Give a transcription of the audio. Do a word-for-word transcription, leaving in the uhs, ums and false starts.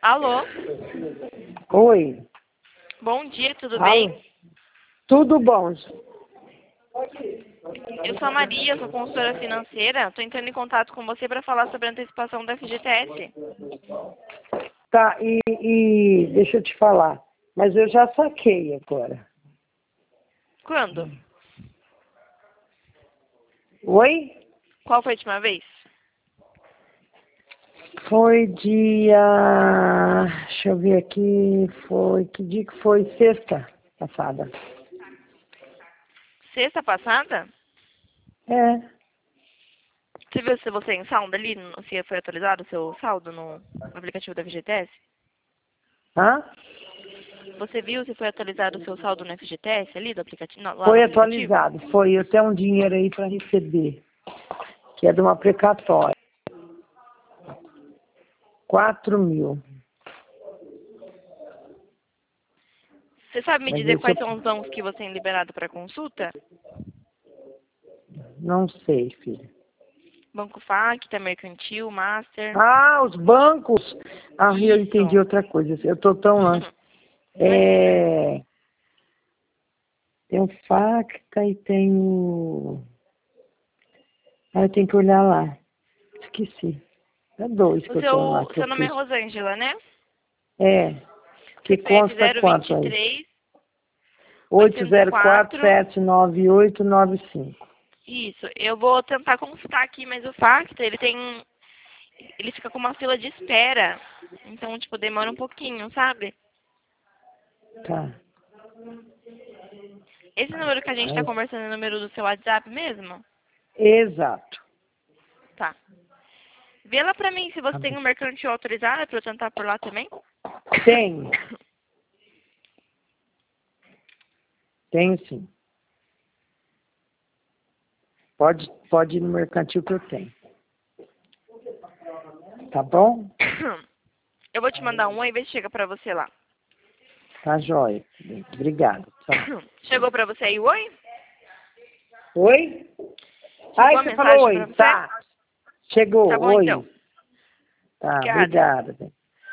Alô? Oi. Bom dia, tudo Alô? bem? Tudo bom. Eu sou a Maria, sou consultora financeira. Estou entrando em contato com você para falar sobre a antecipação da F G T S. Tá, e, e deixa eu te falar, mas eu já saquei agora. Quando? Oi? Qual foi a última vez? Foi dia... Deixa eu ver aqui, foi... Que dia que foi? Sexta passada. Sexta passada? É. Você viu se você tem saldo ali? no- Se foi atualizado o seu saldo no aplicativo da F G T S? Hã? Você viu se foi atualizado o seu saldo no F G T S ali do aplicativo? Lá no Foi aplicativo? atualizado, foi. Eu tenho um dinheiro aí para receber, que é de uma precatória. Quatro mil. Você sabe me Mas dizer deixa quais eu... são os bancos que você tem liberado para consulta? Não sei, filha. Banco Facta, Mercantil, Master. Ah, os bancos! Ah, eu Isso. entendi outra coisa. Eu tô tão longe. Imagina. É... Tem o Facta e tem o... Ah, eu tenho que olhar lá. Esqueci. É dois que O eu tenho lá seu, que eu seu nome é pus. Rosângela, né? É, que C P F consta zero quanto vinte e aí? três oito oitocentos e zero quatro, quatro. sete nove oito, nove cinco. Isso. Eu vou tentar consultar aqui, mas o Facta, ele tem... Ele fica com uma fila de espera. Então, tipo, demora um pouquinho, sabe? Tá. Esse número que a gente tá Aí. conversando é o número do seu WhatsApp mesmo? Exato. Tá. Vê lá pra mim se você Tá tem bom. um mercantil autorizado pra eu tentar por lá também. Tenho. Tenho sim. Pode, pode ir no mercantil que eu tenho. Tá bom? Eu vou te mandar um oi e ver se chega pra você lá. Tá jóia. Obrigado. Tchau. Chegou pra você aí o oi? Oi? Chegou Ai, a você falou mensagem oi. pra você? Tá. Chegou. Tá bom, então. Oi. Tá, Obrigada. obrigada.